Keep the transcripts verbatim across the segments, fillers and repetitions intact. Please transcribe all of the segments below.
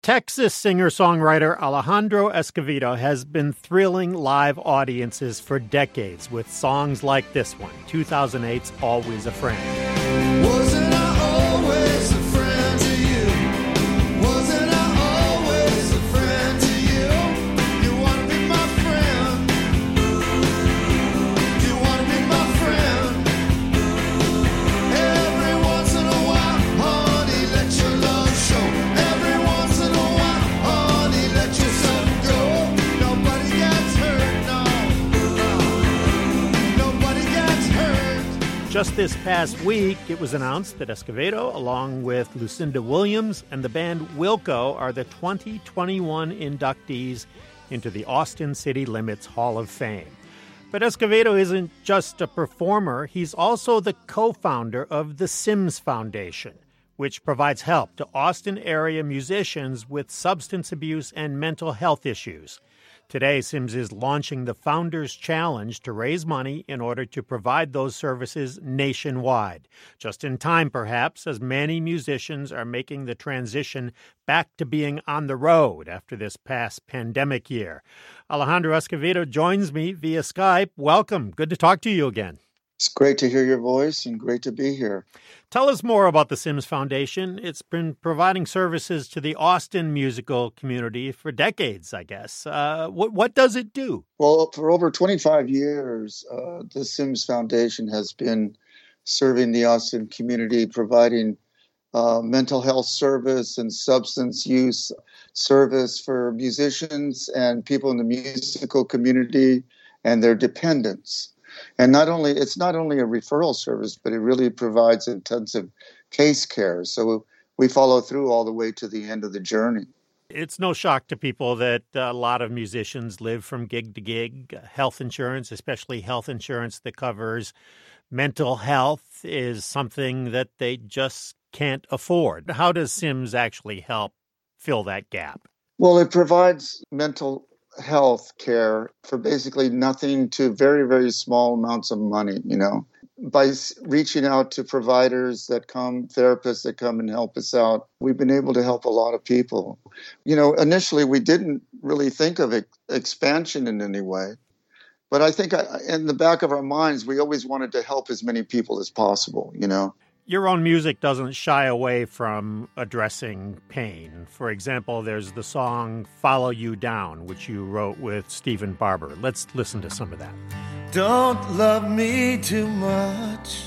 Texas singer-songwriter Alejandro Escovedo has been thrilling live audiences for decades with songs like this one, two thousand eight's Always a Friend. Wasn't I always a friend to you? Wasn't I always a friend to you? You want to be my friend? You want to be my friend? Every once in a while, honey, let your love show. Every once in a while, honey, let yourself go. Nobody gets hurt, no. Nobody gets hurt. Just this past week, it was announced that Escovedo, along with Lucinda Williams and the band Wilco, are the twenty twenty-one inductees into the Austin City Limits Hall of Fame. But Escovedo isn't just a performer, he's also the co-founder of the Sims Foundation, which provides help to Austin area musicians with substance abuse and mental health issues. Today, Sims is launching the Founders Challenge to raise money in order to provide those services nationwide. Just in time, perhaps, as many musicians are making the transition back to being on the road after this past pandemic year. Alejandro Escovedo joins me via Skype. Welcome. Good to talk to you again. It's great to hear your voice and great to be here. Tell us more about the Sims Foundation. It's been providing services to the Austin musical community for decades, I guess. Uh, what, what does it do? Well, for over twenty-five years, uh, the Sims Foundation has been serving the Austin community, providing uh, mental health service and substance use service for musicians and people in the musical community and their dependents. And not only it's not only a referral service, but it really provides intensive case care. So we follow through all the way to the end of the journey. It's no shock to people that a lot of musicians live from gig to gig. Health insurance, especially health insurance that covers mental health, is something that they just can't afford. How does Sims actually help fill that gap? Well, it provides mental health care for basically nothing to very, very small amounts of money, you know. By reaching out to providers that come, therapists that come and help us out, we've been able to help a lot of people. You know, initially we didn't really think of it, expansion in any way. But I think in the back of our minds, we always wanted to help as many people as possible, you know. Your own music doesn't shy away from addressing pain. For example, there's the song Follow You Down, which you wrote with Stephen Barber. Let's listen to some of that. Don't love me too much.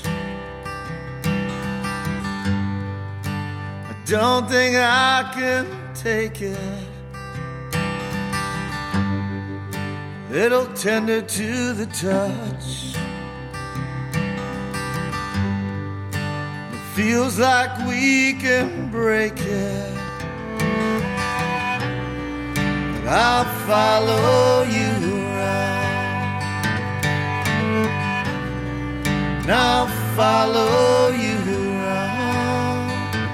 I don't think I can take it. Little tender to the touch. Feels like we can break it. But I'll follow you around. And I'll follow you around.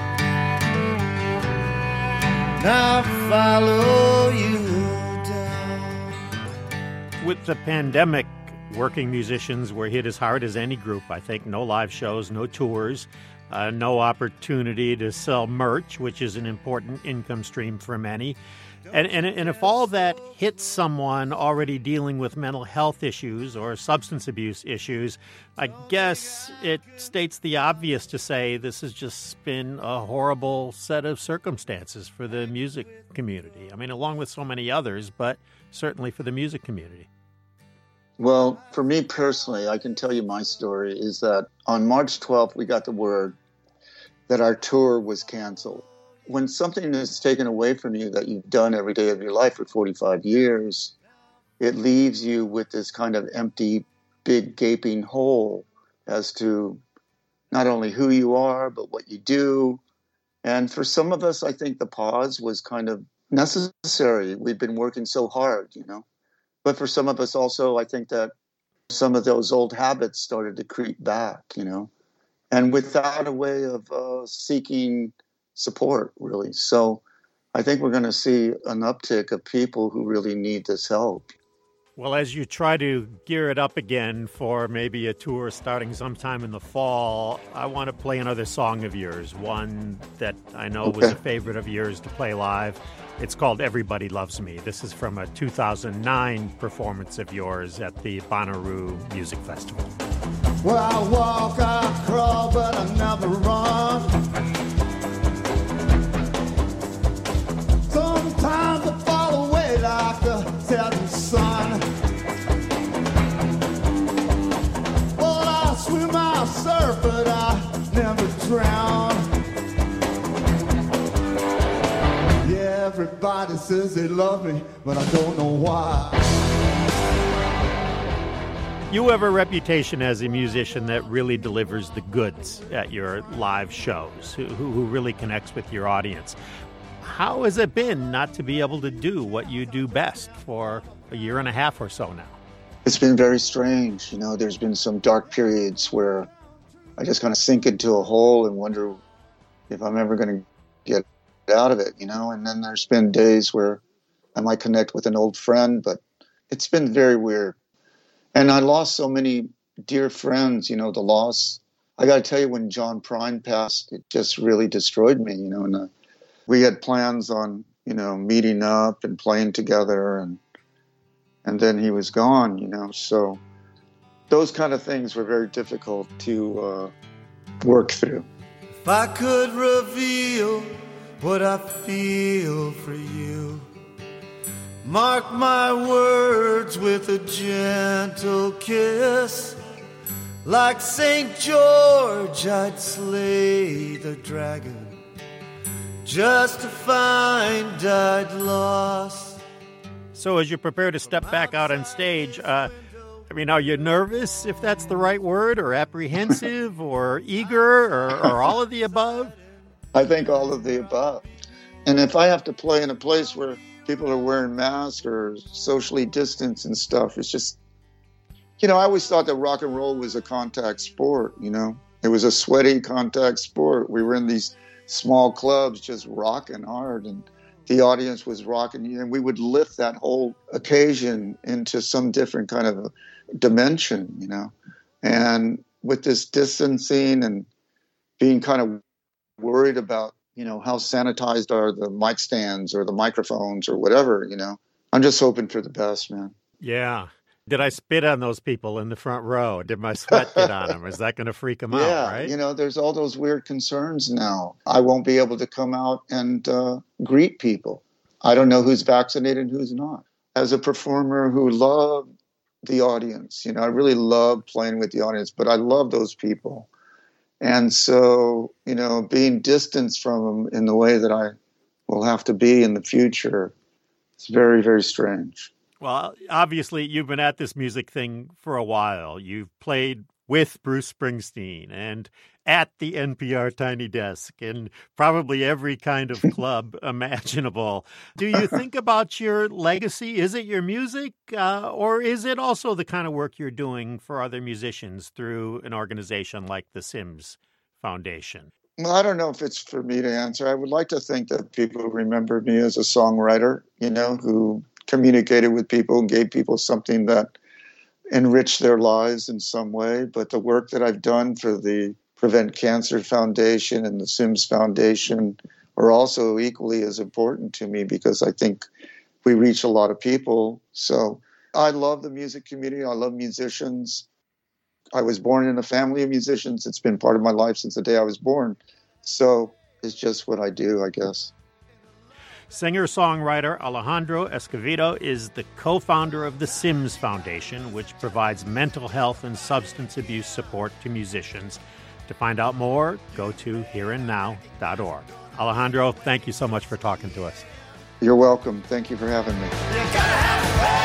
And I'll follow you down. With the pandemic, working musicians were hit as hard as any group, I think. No live shows, no tours. Uh, no opportunity to sell merch, which is an important income stream for many. And, and, and if all that hits someone already dealing with mental health issues or substance abuse issues, I guess it states the obvious to say this has just been a horrible set of circumstances for the music community. I mean, along with so many others, but certainly for the music community. Well, for me personally, I can tell you my story is that on March twelfth, we got the word that our tour was canceled. When something is taken away from you that you've done every day of your life for forty-five years, it leaves you with this kind of empty, big, gaping hole as to not only who you are, but what you do. And for some of us, I think the pause was kind of necessary. We've been working so hard, you know. But for some of us also, I think that some of those old habits started to creep back, you know, and without a way of uh, seeking support, really. So I think we're going to see an uptick of people who really need this help. Well, as you try to gear it up again for maybe a tour starting sometime in the fall, I want to play another song of yours, one that I know Okay. was a favorite of yours to play live. It's called Everybody Loves Me. This is from a two thousand nine performance of yours at the Bonnaroo Music Festival. Well, I walk, I crawl, but I never run. Sometimes I fall away like the setting sun. Well, I swim, I surf, but I never drown. Yeah, everybody says they love me, but I don't know why. You have a reputation as a musician that really delivers the goods at your live shows, who, who really connects with your audience. How has it been not to be able to do what you do best for a year and a half or so now? It's been very strange. You know, there's been some dark periods where I just kind of sink into a hole and wonder if I'm ever going to get out of it, you know. And then there's been days where I might connect with an old friend, but it's been very weird. And I lost so many dear friends, you know, the loss. I got to tell you, when John Prine passed, it just really destroyed me, you know. And uh, we had plans on, you know, meeting up and playing together, and and then he was gone, you know. So those kind of things were very difficult to uh, work through. If I could reveal what I feel for you, mark my words with a gentle kiss. Like Saint George, I'd slay the dragon just to find I'd lost. So as you prepare to step back out on stage, uh, I mean, are you nervous, if that's the right word, or apprehensive, or eager, or, or all of the above? I think all of the above. And if I have to play in a place where people are wearing masks or socially distanced and stuff, it's just, you know, I always thought that rock and roll was a contact sport, you know. It was a sweaty contact sport. We were in these small clubs just rocking hard, and the audience was rocking, and we would lift that whole occasion into some different kind of dimension, you know. And with this distancing and being kind of worried about, you know, how sanitized are the mic stands or the microphones or whatever, you know, I'm just hoping for the best, man. Yeah. Did I spit on those people in the front row? Did my sweat get on them? Is that going to freak them Yeah, out, right? you know, there's all those weird concerns now. I won't be able to come out and uh, greet people. I don't know who's vaccinated and who's not. As a performer who loved the audience, you know, I really love playing with the audience, but I love those people. And so, you know, being distanced from them in the way that I will have to be in the future, it's very, very strange. Well, obviously, you've been at this music thing for a while. You've played with Bruce Springsteen and at the N P R Tiny Desk and probably every kind of club imaginable. Do you think about your legacy? Is it your music, uh, or is it also the kind of work you're doing for other musicians through an organization like the Sims Foundation? Well, I don't know if it's for me to answer. I would like to think that people remember me as a songwriter, you know, who communicated with people and gave people something that enriched their lives in some way. But the work that I've done for the Prevent Cancer Foundation and the Sims Foundation are also equally as important to me, because I think we reach a lot of people. So I love the music community. I love musicians. I was born in a family of musicians. It's been part of my life since the day I was born. So it's just what I do, I guess. Singer-songwriter Alejandro Escovedo is the co-founder of the Sims Foundation, which provides mental health and substance abuse support to musicians. To find out more, go to here and now dot org. Alejandro, thank you so much for talking to us. You're welcome. Thank you for having me. You gotta have